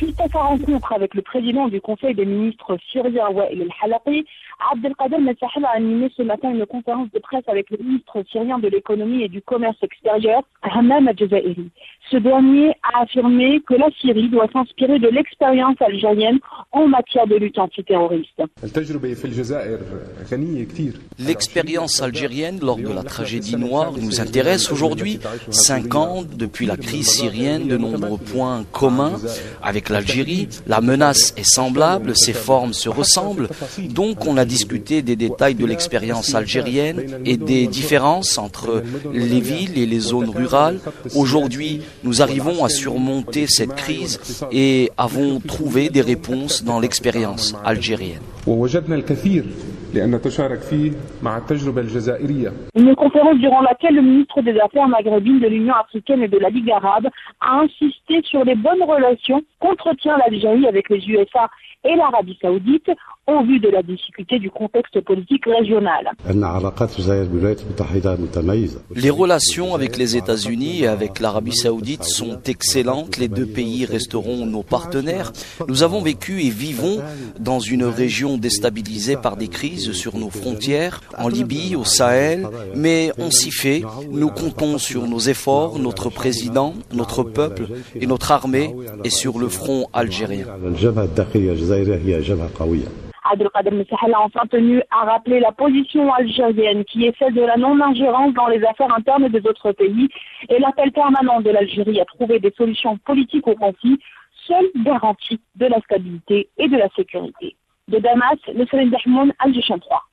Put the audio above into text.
Suite à sa rencontre avec le président du Conseil des ministres syrien Wael El-Halaqi, Abdelkader Messahel a animé ce matin une conférence de presse avec le ministre syrien de l'économie et du commerce extérieur, Hammam Al-Jazairi. Ce dernier a affirmé que la Syrie doit s'inspirer de l'expérience algérienne en matière de lutte antiterroriste. L'expérience algérienne lors de la tragédie noire nous intéresse aujourd'hui. 5 ans depuis la crise syrienne, de nombreux points communs avec l'Algérie. La menace est semblable, ses formes se ressemblent. Donc on a discuté des détails de l'expérience algérienne et des différences entre les villes et les zones rurales. Aujourd'hui, nous arrivons à surmonter cette crise et avons trouvé des réponses dans l'expérience algérienne. Une conférence durant laquelle le ministre des Affaires maghrébines de l'Union africaine et de la Ligue arabe a insisté sur les bonnes relations qu'entretient l'Algérie avec les USA et l'Arabie saoudite au vu de la difficulté du contexte politique régional. Les relations avec les États-Unis et avec l'Arabie saoudite sont excellentes. Les deux pays resteront nos partenaires. Nous avons vécu et vivons dans une région déstabilisée par des crises sur nos frontières, en Libye, au Sahel, mais on s'y fait. Nous comptons sur nos efforts, notre président, notre peuple et notre armée est sur le front algérien. Abdelkader Messahel a enfin tenu à rappeler la position algérienne qui est celle de la non-ingérence dans les affaires internes des autres pays et l'appel permanent de l'Algérie à trouver des solutions politiques au conflit, seule garantie de la stabilité et de la sécurité. De Damas, le Salim Dahmoun, Al-Jishan 3.